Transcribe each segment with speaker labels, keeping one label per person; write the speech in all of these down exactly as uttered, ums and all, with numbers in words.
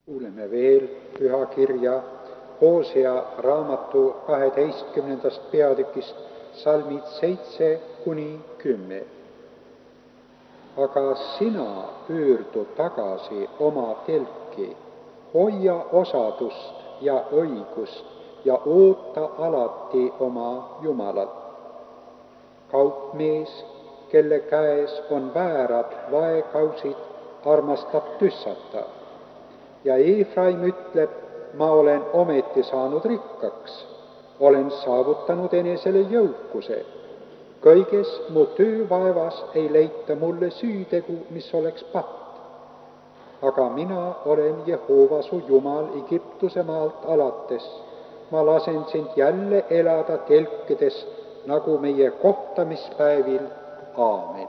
Speaker 1: Kuuleme veel pühakirja Hoosea raamatu kaheteistkümnendast peatükist salmid seitse kuni kümme. Aga sina pöördu tagasi oma telki, hoia osadust ja õigust ja oota alati oma Jumalat. Kaupmees, kelle käes on väärad vaekausid, armastab tüssata. Ja Eefraim ütleb, ma olen ometi saanud rikkaks, olen saavutanud enesele jõukuse. Kõiges mu töövaevas ei leita mulle süütegu, mis oleks patt. Aga mina olen Jehova su Jumal Egiptuse maalt alates. Ma lasen sind jälle elada telkides, nagu meie kohtamispäevil. Aamen.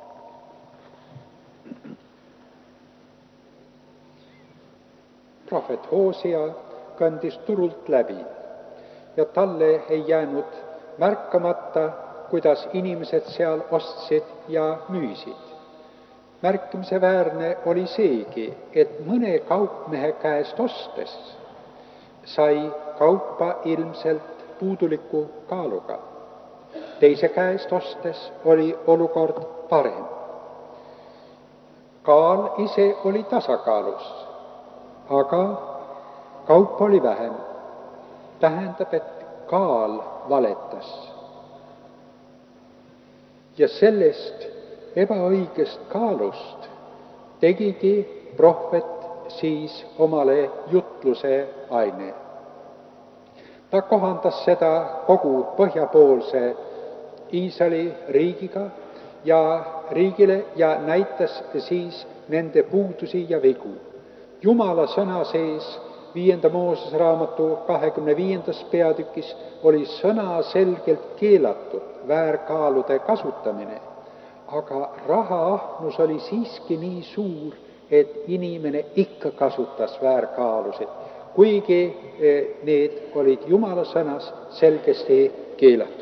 Speaker 1: Prohvet Hoosea kandis turult läbi ja talle ei jäänud märkamata, kuidas inimesed seal ostsid ja müüsid. Märkimisväärne oli seegi, et mõne kaupmehe käest ostes sai kaupa ilmselt puuduliku kaaluga. Teise käest ostes oli olukord parem. Kaal ise oli tasakaalus, aga kaupa oli vähem. Tähendab, et kaal valetas. Ja sellest ebaõigest kaalust tegigi prohvet siis omale jutluse aine. Ta kohandas seda kogu põhjapoolse Iisraeli riigiga ja riigile ja näitas siis nende puudusi ja vigu. Jumala sõna sees viienda Moosese raamatu kahekümne viiendas peatükis oli sõna selgelt keelatud väärkaalude kasutamine, aga rahaahnus oli siiski nii suur, et inimene ikka kasutas väärkaalusid, kuigi need olid Jumala sõnas selgesti keelatud.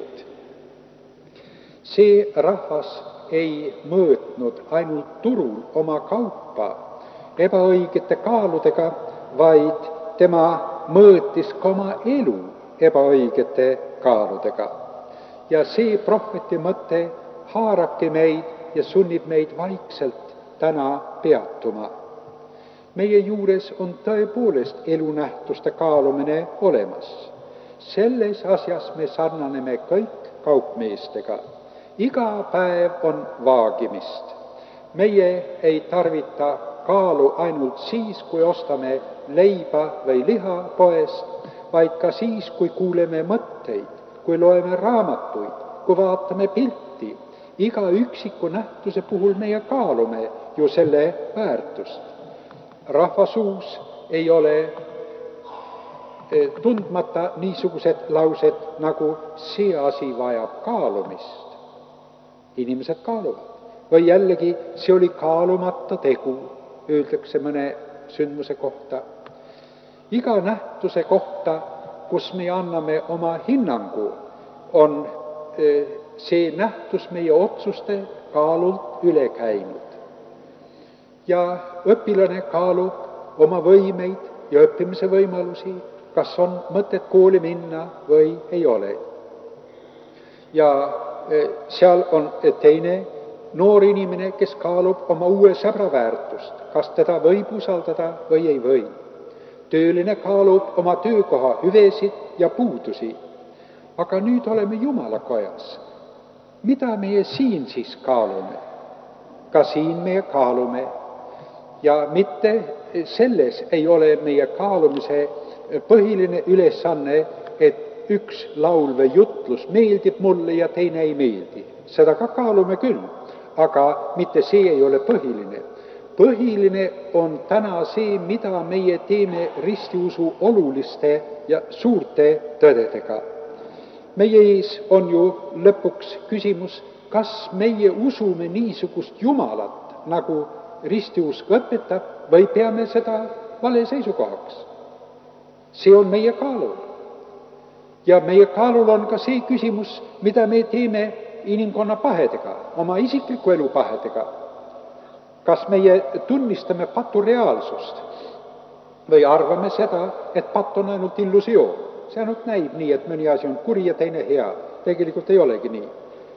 Speaker 1: See rahvas ei mõõtnud ainult turul oma kaupa ebaõigete kaaludega, vaid tema mõõtis ka oma elu ebaõigete kaaludega. Ja see prohveti mõte haarabki meid ja sunnib meid vaikselt täna peatuma. Meie juures on tõepoolest elunähtuste kaalumine olemas. Selles asjas me sarnaneme kõik kaupmeestega. Iga päev on vaagimist. Meie ei tarvita kaalu ainult siis, kui ostame leiba või liha poest, vaid ka siis, kui kuuleme mõtteid, kui loeme raamatuid, kui vaatame pilti. Iga üksiku nähtuse puhul meie kaalume ju selle väärtust. Rahvasuus ei ole tundmata niisugused laused, nagu see asi vajab kaalumist. Inimesed kaaluvad. Või jällegi, see oli kaalumata tegu, öeldakse mõne sündmuse kohta. Iga nähtuse kohta, kus me anname oma hinnangu, on see nähtus meie otsuste kaalult üle käinud. Ja õpilane kaalub oma võimeid ja õppimise võimalusi, kas on mõtet kooli minna või ei ole. Ja seal on teine noor inimene, kes kaalub oma uue sõbra väärtust, kas teda võib usaldada või ei või. Tööline kaalub oma töökoha hüvesid ja puudusi. Aga nüüd oleme Jumala kojas. Mida meie siin siis kaalume? Ka siin meie kaalume. Ja mitte selles ei ole meie kaalumise põhiline ülesanne, et üks laul või jutlus meeldib mulle ja teine ei meeldi. Seda ka kaalume küll, aga mitte see ei ole põhiline. Põhiline on täna see, mida meie teeme ristiusu oluliste ja suurte tõdedega. Meie ees on ju lõpuks küsimus, kas meie usume niisugust Jumalat, nagu ristiusk õpetab, või peame seda vale seisukohaks. See on meie kaalul. Ja meie kaalul on ka see küsimus, mida me teeme inimkonna pahedega, oma isikliku elu pahedega. Kas meie tunnistame patu reaalsust või arvame seda, et patt on ainult illusioon. See ainult näib nii, et mõni asi on kuri ja teine hea. Tegelikult ei olegi nii.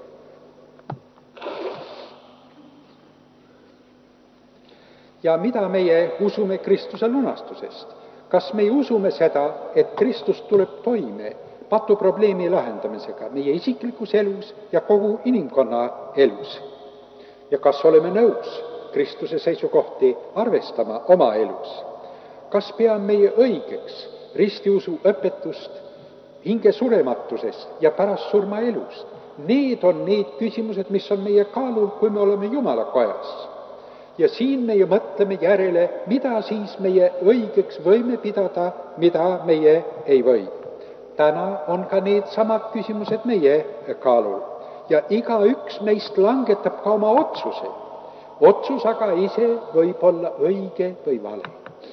Speaker 1: Ja mida meie usume Kristuse lunastusest? Kas me usume seda, et Kristus tuleb toime patuprobleemi lahendamisega meie isiklikus elus ja kogu inimkonna elus? Ja kas oleme nõus Kristuse seisukohti arvestama oma elus? Kas peame meie õigeks ristiusu õpetust hinge surematusest ja pärast surma elust? Need on need küsimused, mis on meie kaalul, kui me oleme Jumala kojas. Ja siin meie mõtleme järele, mida siis meie õigeks võime pidada, mida meie ei või. Täna on ka need samad küsimused meie kaalul ja igaüks meist langetab ka oma otsuse. Otsus aga ise võib olla õige või vale.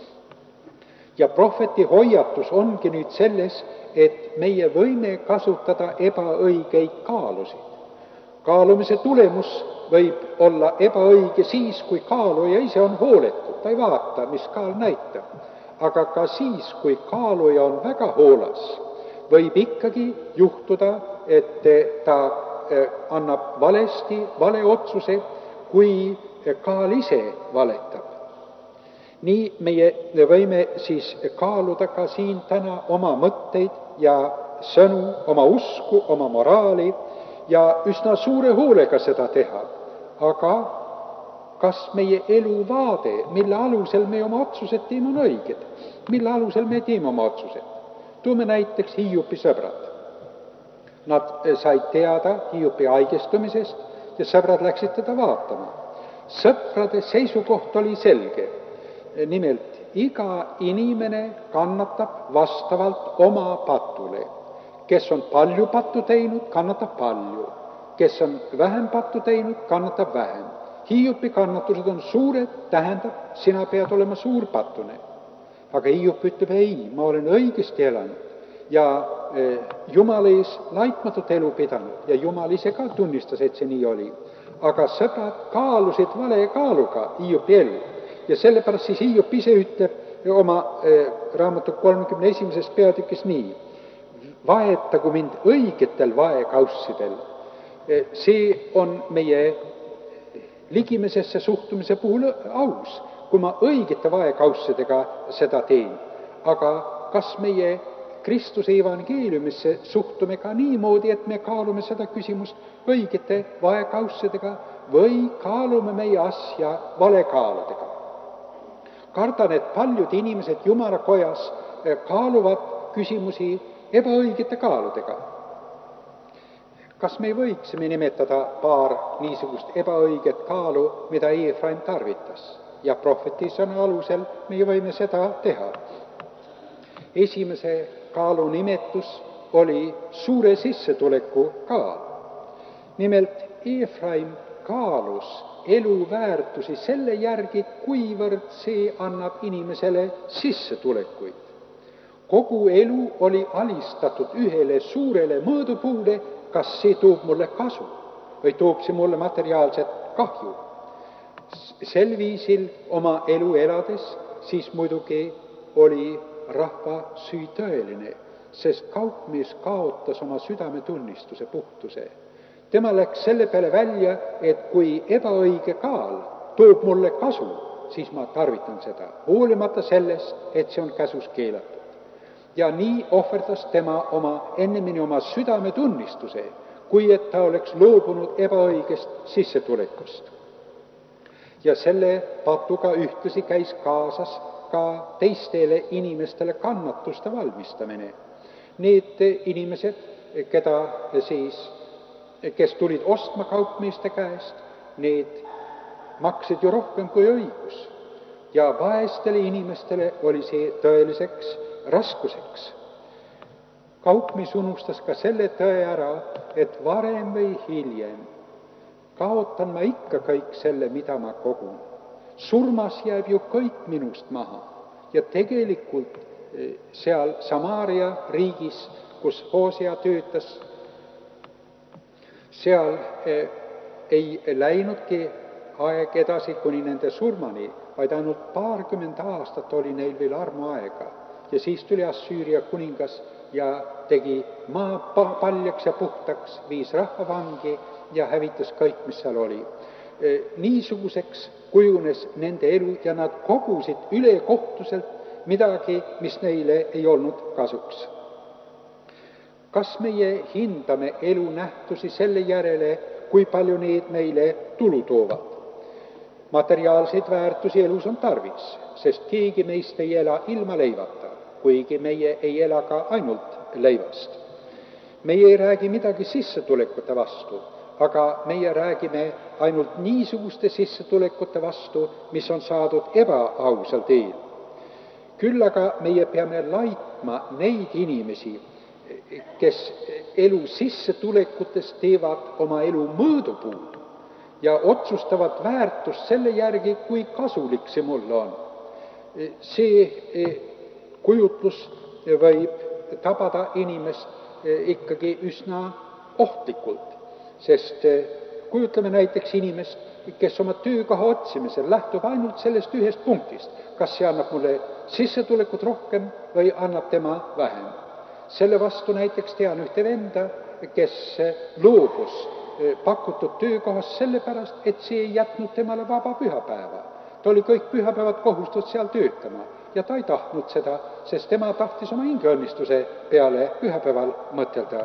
Speaker 1: Ja prohveti hoiatus ongi nüüd selles, et meie võime kasutada ebaõigeid kaalusid. Kaalumise tulemus võib olla ebaõige siis, kui kaaluja ise on hooletud, ta ei vaata, mis kaal näitab. Aga ka siis, kui kaaluja on väga hoolas, võib ikkagi juhtuda, et ta annab valesti, vale otsuse, kui kaal ise valetab. Nii meie võime siis kaaluda ka siin täna oma mõtteid ja sõnu, oma usku, oma moraali ja üsna suure hoolega seda teha. Aga kas meie eluvaade, mille alusel me oma otsused teeme, on õiged? Mille alusel me teeme oma otsused? Tuume näiteks Hiiupi sõbrad. Nad said teada Hiiupi haigestumisest ja sõbrad läksid teda vaatama. Sõprade seisukoht oli selge. Nimelt, iga inimene kannatab vastavalt oma patule. Kes on palju pattu teinud, kannatab palju. Kes on vähem pattu teinud, kannatab vähem. Hiiupi kannatused on suured, tähendab, sina pead olema suurpattune. Aga Hiiup ütleb, ei, ma olen õigesti elanud ja eh, Jumal ees laitmatut elu pidanud ja Jumal ise ka tunnistas, et see nii oli. Aga sõbrad kaalusid vale kaaluga Hiiupi elu ja sellepärast siis Hiiup ise ütleb oma eh, raamatu kolmekümne esimeses peatükis nii. Vaetagu mind õigetel vaekaussidel. See on meie ligimesesse suhtumise puhul aus, kui ma õigete vaekaussidega seda teen. Aga kas meie Kristuse evangeeliumisse suhtume ka niimoodi, et me kaalume seda küsimust õigete vaekaussidega või kaalume meie asja valekaaludega? Kardan, et paljud inimesed Jumala kojas kaaluvad küsimusi ebaõigete kaaludega. Kas me võiksime nimetada paar niisugust ebaõiget kaalu, mida Eefraim tarvitas? Ja prohveti sõna alusel me võime seda teha. Esimese kaalu nimetus oli suure sissetuleku kaal. Nimelt, Eefraim kaalus eluväärtusi selle järgi, kuivõrd see annab inimesele sissetulekuid. Kogu elu oli alistatud ühele suurele mõõdupuule, kas see toob mulle kasu või toob see mulle materiaalset kahju. Sel viisil oma elu elades, siis muidugi oli rahva süü tõeline, sest kaupmees kaotas oma südametunnistuse puhtuse. Tema läks selle peale välja, et kui ebaõige kaal toob mulle kasu, siis ma tarvitan seda, hoolimata sellest, et see on käsus keelatud. Ja nii ohverdas tema oma, ennemini oma südametunnistuse, kui et ta oleks loobunud ebaõigest sissetulekust. Ja selle patuga ühtlasi käis kaasas ka teistele inimestele kannatuste valmistamine. Need inimesed, keda siis, kes tulid ostma kaupmeeste käest, need maksid ju rohkem kui õigus. Ja vaestele inimestele oli see tõeliseks raskuseks. Kaupmees unustas ka selle tõe ära, et varem või hiljem kaotan ma ikka kõik selle, mida ma kogun. Surmas jääb ju kõik minust maha. Ja tegelikult seal Samaaria riigis, kus Hosea töötas, seal ei läinudki aeg edasi kuni nende surmani, vaid ainult paarkümmend aastat oli neil veel armuaega. Ja siis tuli Assüüria kuningas ja tegi maa paljaks ja puhtaks, viis rahva vangi ja hävitas kõik, mis seal oli. Niisuguseks kujunes nende elu ja nad kogusid ülekohtuselt midagi, mis neile ei olnud kasuks. Kas meie hindame elunähtusi selle järele, kui palju need meile tulu toovad? Materiaalseid väärtusi elus on tarvis, sest keegi meist ei ela ilma leivata, kuigi meie ei ela ka ainult leivast. Meie ei räägi midagi sissetulekute vastu, aga meie räägime ainult niisuguste sissetulekute vastu, mis on saadud ebaausal teel. Küll aga meie peame laitma neid inimesi, kes elu sissetulekutes teevad oma elu mõõdupuud ja otsustavad väärtust selle järgi, kui kasulik see mulle on. See kujutlus võib tabada inimest ikkagi üsna ohtlikult, sest kujutleme näiteks inimest, kes oma töökoha otsimisel lähtub ainult sellest ühest punktist, kas see annab mulle sissetulekut rohkem või annab tema vähem. Selle vastu näiteks tean ühte venda, kes loobus pakutud töökohast sellepärast, et see ei jätnud temale vaba pühapäeva. Ta oli kõik pühapäevad kohustatud seal töötama ja ta ei tahtnud seda, sest tema tahtis oma hingeõnnistuse peale pühapäeval mõtelda.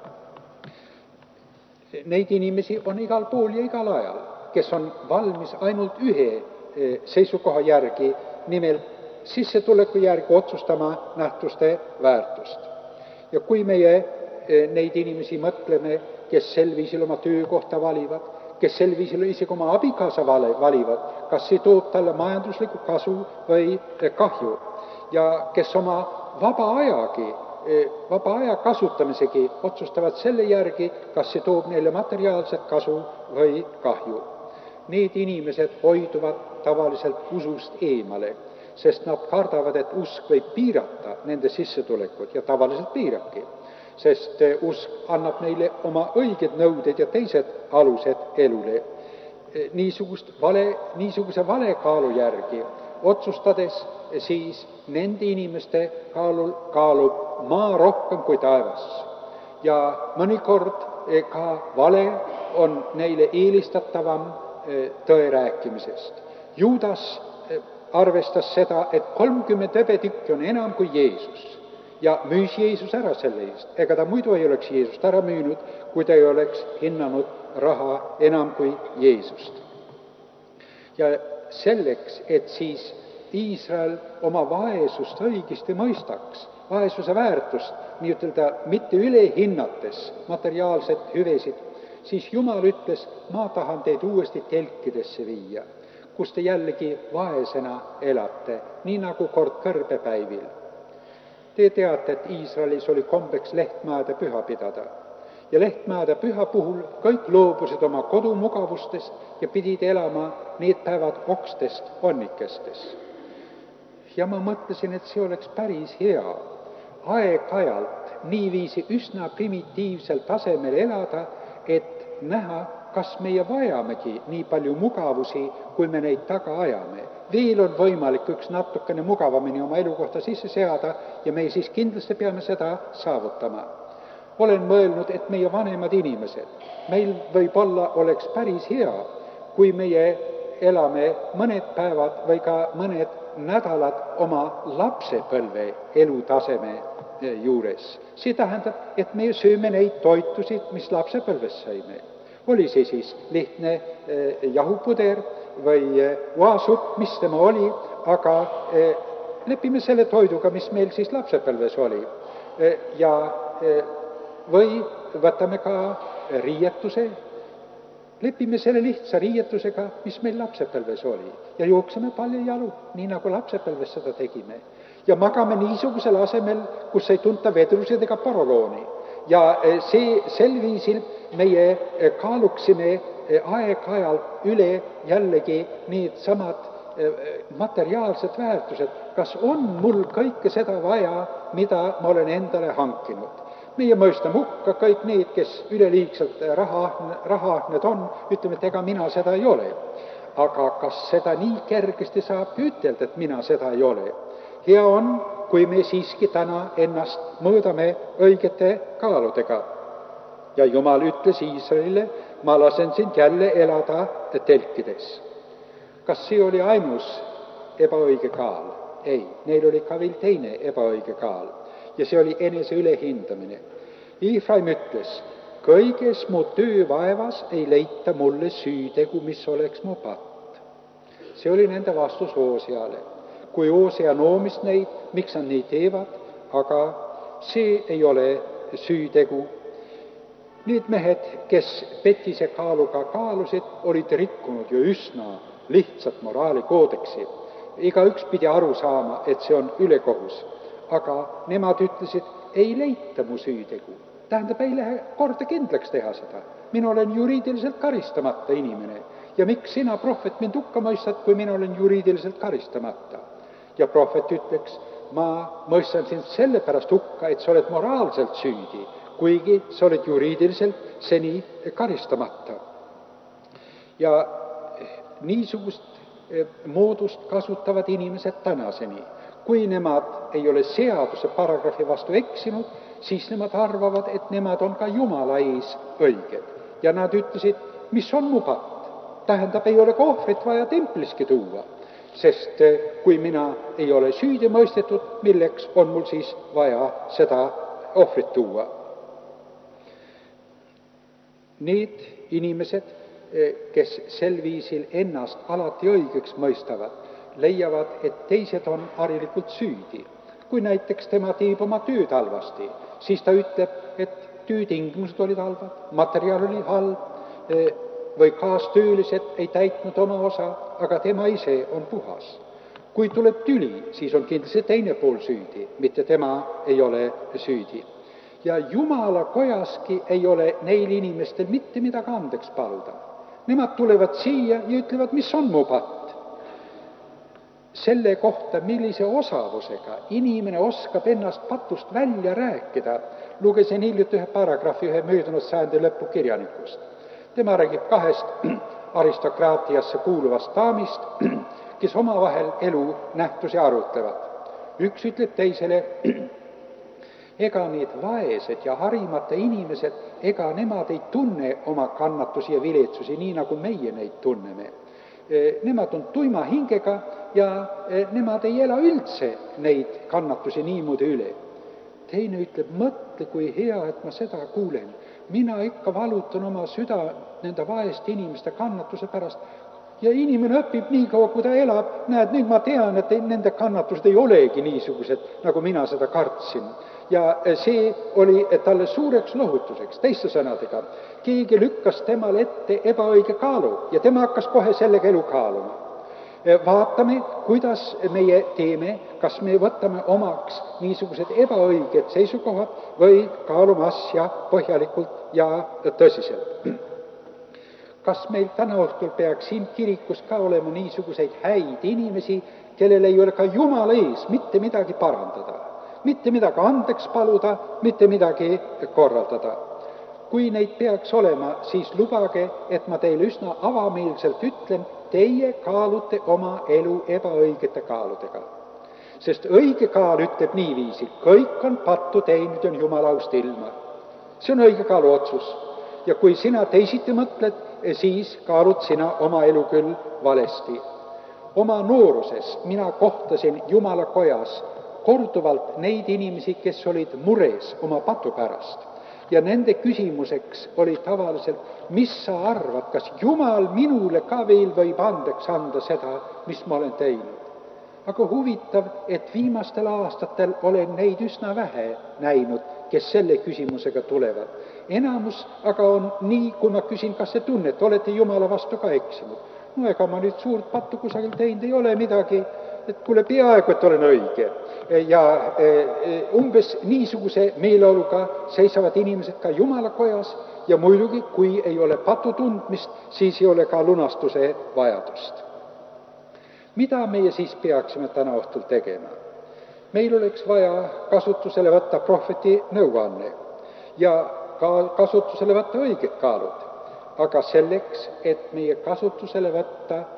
Speaker 1: Neid inimesi on igal pool ja igal ajal, kes on valmis ainult ühe seisukoha järgi, nimelt sissetuleku järgi otsustama nähtuste väärtust. Ja kui meie neid inimesi mõtleme, kes sel viisil oma töökohta valivad, kes sel viisil isegi oma abikaasa valivad, kas see toob talle majanduslikku kasu või kahju, ja kes oma vaba ajagi, vaba aja kasutamisegi otsustavad selle järgi, kas see toob neile materiaalset kasu või kahju. Need inimesed hoiduvad tavaliselt usust eemale, sest nad kardavad, et usk võib piirata nende sissetulekut ja tavaliselt piirabki, sest usk annab neile oma õiged nõuded ja teised alused elule. Niisugust vale, niisuguse vale kaalu järgi otsustades siis nende inimeste kaalul kaalub maa rohkem kui taevas. Ja mõnikord ka vale on neile eelistatavam tõe rääkimisest. Juudas arvestas seda, et kolmkümmend hõbetükki on enam kui Jeesus ja müüs Jeesus ära selle eest. Ega ta muidu ei oleks Jeesust ära müünud, kui ta ei oleks hinnanud raha enam kui Jeesust. Ja selleks, et siis Iisrael oma vaesust õigesti mõistaks, vaesuse väärtust, nii ütelda, mitte üle hinnates materiaalset hüvesid, siis Jumal ütles, ma tahan teid uuesti telkidesse viia, kus te jällegi vaesena elate, nii nagu kord kõrbepäivil. Te teate, et Iisraelis oli kombeks lehtmäede püha pidada. Ja lehtmäede püha puhul kõik loobusid oma kodumugavustest ja pidid elama need päevad okstest onnikestes. Ja ma mõtlesin, et see oleks päris hea aeg-ajalt niiviisi üsna primitiivsel tasemel elada, et näha, kas meie vajamegi nii palju mugavusi, kui me neid taga ajame. Veel on võimalik üks natukene mugavamini oma elukohta sisse seada ja me siis kindlasti peame seda saavutama. Olen mõelnud, et meie vanemad inimesed, meil võib-olla oleks päris hea, kui meie elame mõned päevad või ka mõned nädalad oma lapsepõlve elutaseme juures. See tähendab, et me sööme neid toitusid, mis lapsepõlves saime. Oli see siis lihtne jahupuder või oasupp, mis tema oli, aga lepime selle toiduga, mis meil siis lapsepõlves oli. Ja või võtame ka riietuse, lepime selle lihtsa riietusega, mis meil lapsepõlves oli. Ja jookseme paljajalu, nii nagu lapsepõlves seda tegime. Ja magame niisugusel asemel, kus ei tunta vedrusid ega parolooni. Ja see sel viisil meie kaaluksime aeg-ajalt üle jällegi need samad materiaalsed väärtused. Kas on mul kõike seda vaja, mida ma olen endale hankinud? Meie mõistame hukka kõik need, kes üleliigselt raha, raha need on, ütleme, et ega mina seda ei ole. aga kas seda nii kergesti saab ütelda, et mina seda ei ole? Hea on, kui me siiski täna ennast mõõdame õigete kaaludega. Ja Jumal ütles Iisraelile, ma lasen sind jälle elada telkides. Kas see oli ainus ebaõige kaal? Ei, neil oli ka veel teine ebaõige kaal. Ja see oli enese ülehindamine. Iifraim ütles, kõiges mu töövaevas ei leita mulle süütegu, mis oleks mu patt. See oli nende vastus Hooseale. Kui Hoosea noomis neid, miks nad nii teevad, aga see ei ole süütegu. Need mehed, kes petise kaaluga kaalusid, olid rikkunud ju üsna lihtsalt moraalikoodeksi. Igaüks pidi aru saama, et see on ülekohus. Aga nemad ütlesid, ei leita mu süütegu. Tähendab, ei lähe korda kindlaks teha seda. Mina olen juriidiliselt karistamata inimene. Ja miks sina, prohvet, mind hukka mõistad, kui mina olen juriidiliselt karistamata? Ja prohvet ütleks, ma mõistan sind sellepärast hukka, et sa oled moraalselt süüdi, kuigi sa oled juriidiliselt seni karistamata. Ja niisugust moodust kasutavad inimesed tänaseni. Kui nemad ei ole seaduse paragrahvi vastu eksinud, siis nemad arvavad, et nemad on ka Jumala ees õiged. Ja nad ütlesid, mis on mu patt? Tähendab, ei ole ka ohvrit vaja templiski tuua, sest kui mina ei ole süüdi mõistetud, milleks on mul siis vaja seda ohvrit tuua? Need inimesed, kes sel viisil ennast alati õigeks mõistavad, leiavad, et teised on harilikult süüdi. Kui näiteks tema teeb oma tööd halvasti, siis ta ütleb, et töötingimused olid halvad, materjal oli halb või kaastöölised ei täitnud oma osa, aga tema ise on puhas. Kui tuleb tüli, siis on kindlasti teine pool süüdi, mitte tema ei ole süüdi. Ja Jumala kojaski ei ole neil inimestel mitte midagi andeks paluda. Nemad tulevad siia ja ütlevad, mis on mu patt. Selle kohta, millise osavusega inimene oskab ennast patust välja rääkida, lugesin hiljuti ühe paragrahvi ühe möödunud sajandi lõpu kirjanikust. Tema räägib kahest aristokraatiasse kuuluvast daamist, kes omavahel elu nähtusi arutlevad. Üks ütleb teisele, ega need vaesed ja harimate inimesed, ega nemad ei tunne oma kannatusi ja viletsusi, nii nagu meie neid tunneme. Nemad on tuima hingega ja nemad ei ela üldse neid kannatusi niimoodi üle. Teine ütleb, mõtle, kui hea, et ma seda kuulen. Mina ikka valutan oma süda nende vaeste inimeste kannatuse pärast. Ja inimene õpib nii kaua, kui ta elab. Näed, nüüd ma tean, et nende kannatused ei olegi niisugused, nagu mina seda kartsin. Ja see oli talle suureks lohutuseks, teiste sõnadega. Keegi lükkas temal ette ebaõige kaalu ja tema hakkas kohe sellega elu kaaluma. Vaatame, kuidas meie teeme, kas me võtame omaks niisugused ebaõiged seisukohad või kaalume asja põhjalikult ja tõsiselt. Kas meil täna õhtul peaks siin kirikus ka olema niisuguseid häid inimesi, kellel ei ole ka Jumala ees mitte midagi parandada? Mitte midagi andeks paluda, mitte midagi korraldada. Kui neid peaks olema, siis lubage, et ma teile üsna avameelselt ütlen, teie kaalute oma elu ebaõigete kaaludega. Sest õige kaal ütleb niiviisi, kõik on pattu teinud ja on Jumalaust ilma. See on õige kaalu otsus. Ja kui sina teisiti mõtled, siis kaalud sina oma elu küll valesti. Oma nooruses mina kohtasin Jumala kojas korduvalt neid inimesi, kes olid mures oma patu pärast. Ja nende küsimuseks oli tavaliselt, mis sa arvad, kas Jumal minule ka veel võib andeks anda seda, mis ma olen teinud. Aga huvitav, et viimastel aastatel olen neid üsna vähe näinud, kes selle küsimusega tulevad. Enamus aga on nii, kui ma küsin, kas te tunnete, olete Jumala vastu ka eksinud. No ega ma nüüd suurt pattu kusagil teinud ei ole midagi, et kuule peaaegu, et olen õige. Ja umbes niisuguse meeleoluga seisavad inimesed ka Jumala kojas ja muidugi, kui ei ole patu tundmist, siis ei ole ka lunastuse vajadust. Mida meie siis peaksime täna õhtul tegema? Meil oleks vaja kasutusele võtta prohveti nõuanne ja ka kasutusele võtta õiged kaalud. Aga selleks, et meie kasutusele võtta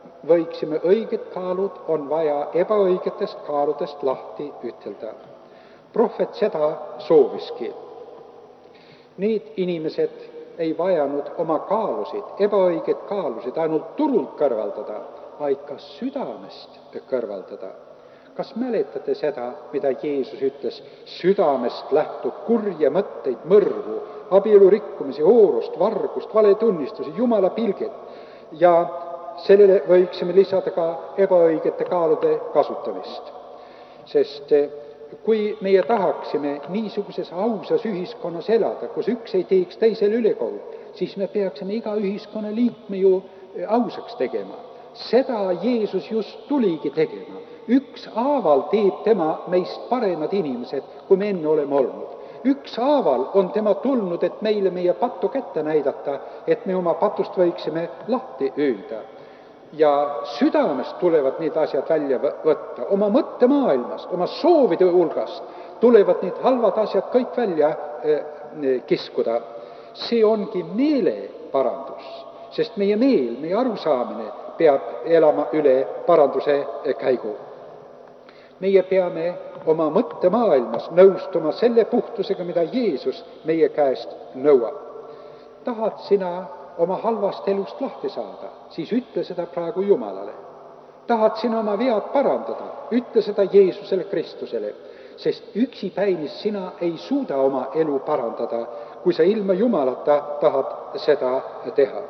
Speaker 1: võiksime õiged kaalud, on vaja ebaõigetest kaaludest lahti ütelda. Prohvet seda sooviski. Need inimesed ei vajanud oma kaalusid, ebaõigeid kaalusid ainult turult kõrvaldada, vaid ka südamest kõrvaldada. Kas mäletate seda, mida Jeesus ütles? Südamest lähtub kurje mõtteid, mõrvu, abielu rikkumisi, hoorust, vargust, valetunnistusi, Jumala pilget. Ja sellele võiksime lisada ka ebaõigete kaalude kasutamist. Sest kui meie tahaksime niisuguses ausas ühiskonnas elada, kus üks ei teeks teisele ülekohut, siis me peaksime iga ühiskonna liikme ju ausaks tegema. Seda Jeesus just tuligi tegema. Üks haaval teeb tema meist paremad inimesed, kui me enne oleme olnud. Üks haaval on tema tulnud, et meile meie pattu kätte näidata, et me oma patust võiksime lahti öelda. Ja südamest tulevad need asjad välja võtta, oma mõttemaailmast, oma soovide hulgast tulevad need halvad asjad kõik välja kiskuda. See ongi meeleparandus, sest meie meel, meie arusaamine peab elama üle paranduse käigu. Meie peame oma mõttemaailmas nõustuma selle puhtusega, mida Jeesus meie käest nõuab. Tahad sina oma halvast elust lahti saada, siis ütle seda praegu Jumalale. Tahad sina oma vead parandada, ütle seda Jeesusele Kristusele, sest üksipäinis sina ei suuda oma elu parandada, kui sa ilma Jumalata tahad seda teha.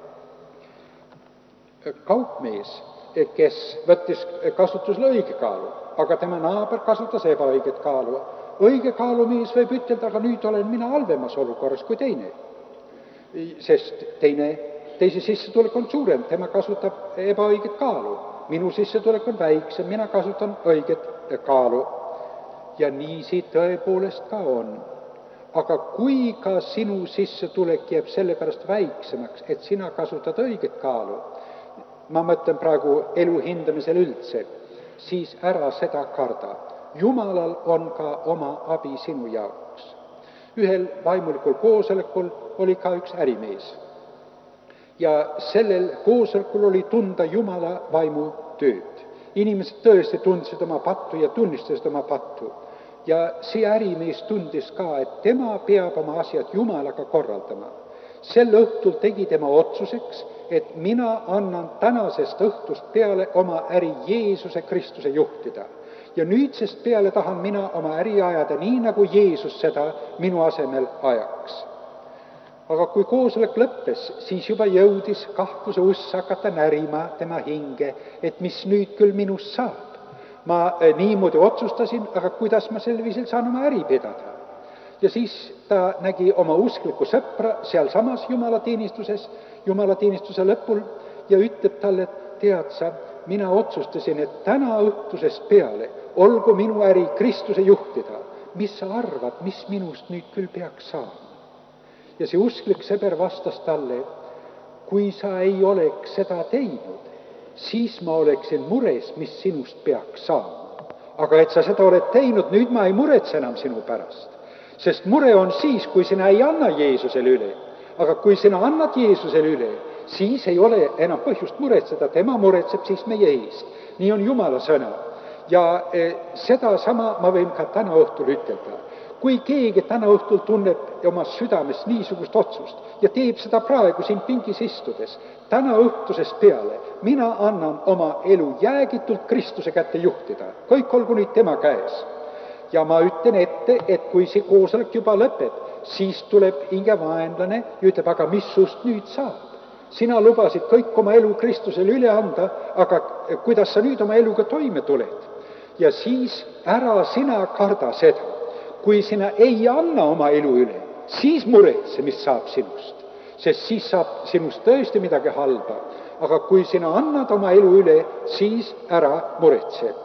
Speaker 1: Kaupmees, kes võttis kasutusele õige kaalu, aga tema naaber kasutas ebaõiget kaalu. Õige kaalumees võib ütelda, aga nüüd olen mina halvemas olukorras kui teine. Sest teine, teise sissetulek on suurem, tema kasutab ebaõiget kaalu. Minu sissetulek on väiksem, mina kasutan õiget kaalu. Ja niisi tõepoolest ka on. Aga kui ka sinu sissetulek jääb sellepärast väiksemaks, et sina kasutad õiget kaalu, ma mõtlen praegu elu hindamisel üldse, siis ära seda karda. Jumalal on ka oma abi sinu jaoks. Ühel vaimulikul koosolekul oli ka üks ärimees. Ja sellel koosolekul oli tunda Jumala vaimu tööd. Inimesed tõesti tundsid oma pattu ja tunnistasid oma pattu. Ja see ärimees tundis ka, et tema peab oma asjad Jumalaga korraldama. Sel õhtul tegi tema otsuseks, et mina annan tänasest õhtust peale oma äri Jeesuse Kristuse juhtida. Ja nüüdsest peale tahan mina oma äri ajada nii, nagu Jeesus seda minu asemel ajaks. Aga kui koosolek lõppes, siis juba jõudis kahtluse uss hakata närima tema hinge, et mis nüüd küll minust saab. Ma niimoodi otsustasin, aga kuidas ma sel viisil saan oma äri pidada? Ja siis ta nägi oma usklikku sõpra seal samas jumalateenistuses, jumalateenistuse lõpul ja ütleb talle, et tead sa, mina otsustasin, et täna õhtusest peale olgu minu äri Kristuse juhtida. Mis sa arvad, mis minust nüüd küll peaks saama? Ja see usklik sõber vastas talle, kui sa ei oleks seda teinud, siis ma oleksin mures, mis sinust peaks saama. Aga et sa seda oled teinud, nüüd ma ei muretse enam sinu pärast. Sest mure on siis, kui sina ei anna Jeesusele üle. Aga kui sina annad Jeesusele üle, siis ei ole enam põhjust muretseda, tema muretseb siis meie eest. Nii on Jumala sõna. Ja eh, seda sama ma võin ka täna õhtul ütelda. Kui keegi täna õhtul tunneb oma südames niisugust otsust ja teeb seda praegu siin pingis istudes, täna õhtusest peale mina annan oma elu jäägitult Kristuse kätte juhtida. Kõik olgu nüüd tema käes. Ja ma ütlen ette, et kui see koosolek juba lõpeb, siis tuleb hingevaenlane ja ütleb, aga mis sust nüüd saab? Sina lubasid kõik oma elu Kristusele üle anda, aga kuidas sa nüüd oma eluga toime tuled? Ja siis ära sina karda seda. Kui sina ei anna oma elu üle, siis muretse, mis saab sinust. Sest siis saab sinust tõesti midagi halba. Aga kui sina annad oma elu üle, siis ära muretse.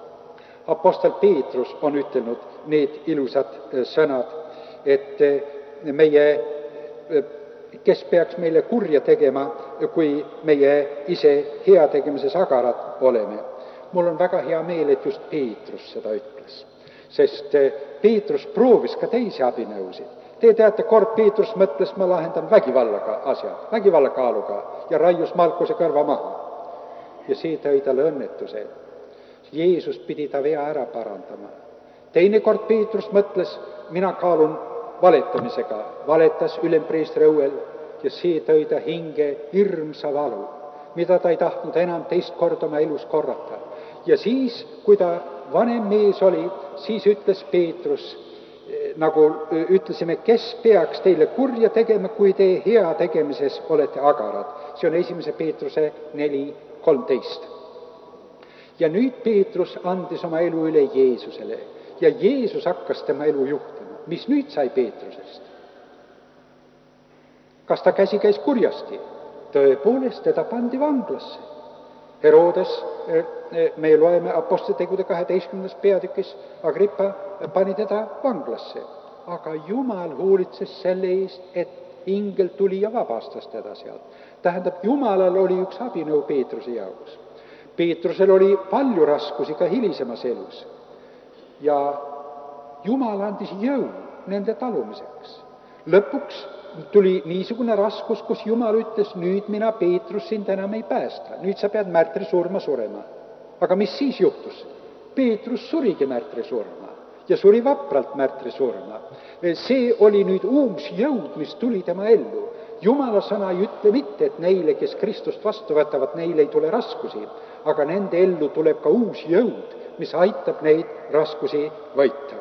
Speaker 1: Apostel Peetrus on ütelnud need ilusad sõnad, et meie, kes peaks meile kurja tegema, kui meie ise hea tegemises agarad oleme. Mul on väga hea meel, et just Peetrus seda ütles. Sest Peetrus proovis ka teisi abinõusid. Te teate, kord Peetrus mõtles, ma lahendan vägivallaga asjad, vägivallakaaluga ja raius Malkuse kõrva maha. ja see tõi talle õnnetuse. Jeesus pidi ta vea ära parandama. Teinekord Peetrus mõtles, mina kaalun valetamisega, valetas ülempreestri õuel ja see tõi ta hinge hirmsa valu, mida ta ei tahtnud enam teist korda oma elus korrata. Ja siis, kui ta vanem mees oli, siis ütles Peetrus, nagu ütlesime, kes peaks teile kurja tegema, kui te hea tegemises olete agarad. See on esimese Peetruse neli kolmteist. Ja nüüd Peetrus andis oma elu üle Jeesusele ja Jeesus hakkas tema elu juhtima. Mis nüüd sai Peetrusest? Kas ta käsi käis kurjasti? Tõepoolest, teda pandi vanglasse. Herodes, me loeme Apostlitegude kaheteistkümnes peatükis, Agrippa pani teda vanglasse. Aga Jumal hoolitses selle eest, et ingel tuli ja vabastas teda sealt. Tähendab, Jumalal oli üks abinõu Peetruse jaoks. Peetrusel oli palju raskusi ka hilisemas elus. Ja Jumal andis jõu nende talumiseks. Lõpuks tuli niisugune raskus, kus Jumal ütles, nüüd mina, Peetrus, sind enam ei päästa. Nüüd sa pead märtri surma surema. Aga mis siis juhtus? Peetrus surigi märtri surma ja suri vapralt märtri surma. See oli nüüd uus jõud, mis tuli tema ellu. Jumala sõna ei ütle mitte, et neile, kes Kristust vastu võtavad, neile ei tule raskusi, aga nende ellu tuleb ka uus jõud, mis aitab neid raskusi võita.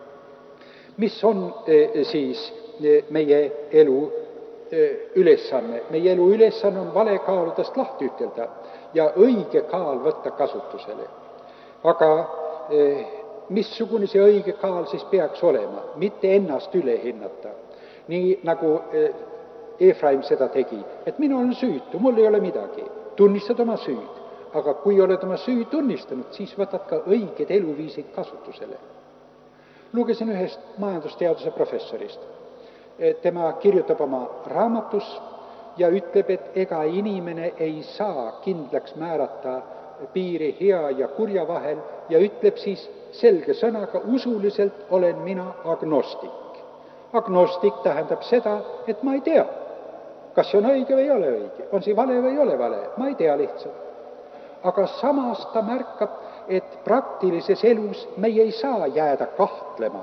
Speaker 1: Mis on siis meie elu ülesanne? Meie elu ülesanne on valekaaludest lahti ütelda ja õige kaal võtta kasutusele. Aga missugune see õige kaal siis peaks olema? Mitte ennast üle hinnata. Nii nagu Efraim seda tegi, et mina olen süütu, mul ei ole midagi. Tunnistad oma süüd, aga kui oled oma süü tunnistanud, siis võtad ka õiged eluviisid kasutusele. Lugesin ühest majandusteaduse professorist. Tema kirjutab oma raamatus ja ütleb, et ega inimene ei saa kindlaks määrata piiri hea ja kurja vahel ja ütleb siis selge sõnaga, usuliselt olen mina agnostik. Agnostik tähendab seda, et ma ei tea, kas see on õige või ei ole õige, on see vale või ei ole vale, ma ei tea lihtsalt. Aga samas ta märkab, et praktilises elus meie ei saa jääda kahtlema,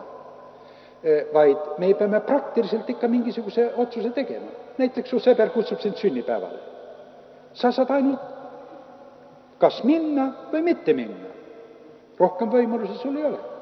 Speaker 1: vaid me peame praktiliselt ikka mingisuguse otsuse tegema. Näiteks su sõber kutsub sind sünnipäevale. Sa saad ainult kas minna või mitte minna. Rohkem võimalusi sul ei ole.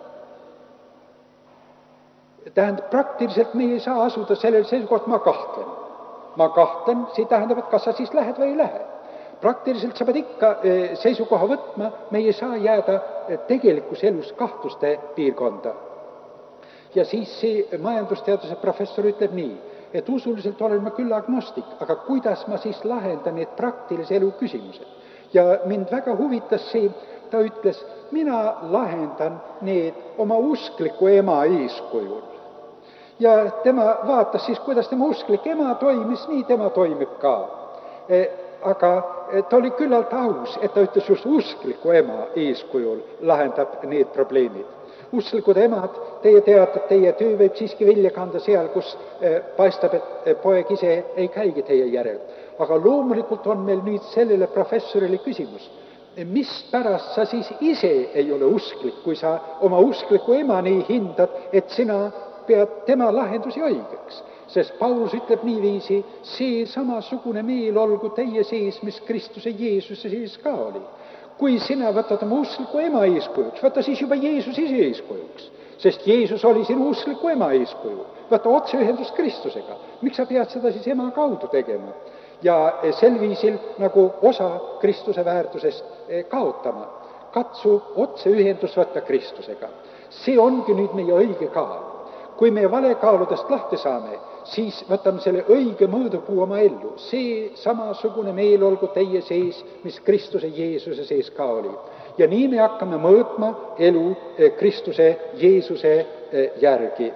Speaker 1: Tähendab, praktiliselt me ei saa asuda sellel seisukohalt, ma kahtlen. Ma kahtlen, see tähendab, et kas sa siis lähed või ei lähe. Praktiliselt sa pead ikka seisukoha võtma, me ei saa jääda tegelikus elus kahtluste piirkonda. Ja siis see majandusteaduse professor ütleb nii, et usuliselt olen ma küll agnostik, aga kuidas ma siis lahendan need praktilise elu küsimused. Ja mind väga huvitas see, ta ütles, mina lahendan need oma uskliku ema eeskujul. Ja tema vaatas siis, kuidas tema usklik ema toimis, nii tema toimib ka. Aga ta oli küllalt aus, et ta ütles just uskliku ema eeskujul lahendab need probleemid. Usklikud emad, teie teate, et teie töö võib siiski välja kanda seal, kus paistab, et poeg ise ei käigi teie järel. Aga loomulikult on meil nüüd sellele professorile küsimus, mis pärast sa siis ise ei ole usklik, kui sa oma uskliku ema nii hindad, et sina pead tema lahendusi õigeks. Sest Paulus ütleb niiviisi, see samasugune meel olgu teie sees, mis Kristuse Jeesuse sees ka oli. Kui sina võtad oma uskliku ema eeskujuks, võta siis juba Jeesus ise eeskujuks. Sest Jeesus oli sinu uskliku ema eeskuju. Võta otseühendust Kristusega. Miks sa pead seda siis ema kaudu tegema? Ja sel viisil nagu osa Kristuse väärtusest kaotama. Katsu otseühendust võtta Kristusega. See ongi nüüd meie õige kaal. Kui me valekaaludest lahti saame, siis võtame selle õige mõõdupuu oma ellu. See samasugune meel olgu teie sees, mis Kristuse Jeesuse sees ka oli. Ja nii me hakkame mõõtma elu Kristuse Jeesuse järgi.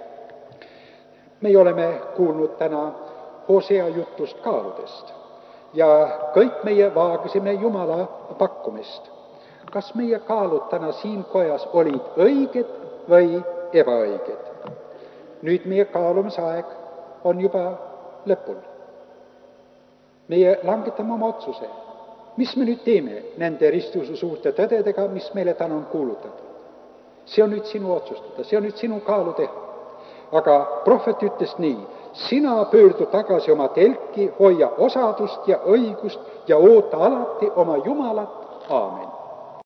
Speaker 1: Me oleme kuulnud täna Hosea jutust kaaludest ja kõik meie vaagisime Jumala pakkumist. Kas meie kaalud täna siin kojas olid õiged või ebaõiged? Nüüd meie kaalumisaeg on juba lõpul. Meie langetame oma otsuse. mis me nüüd teeme nende ristuse suurte tõdedega, mis meile täna on kuulutatud? See on nüüd sinu otsustada, see on nüüd sinu kaalu teha. Aga prohvet ütles nii, sina pöördu tagasi oma telki, hoia osadust ja õigust ja oota alati oma Jumalat. Aamen.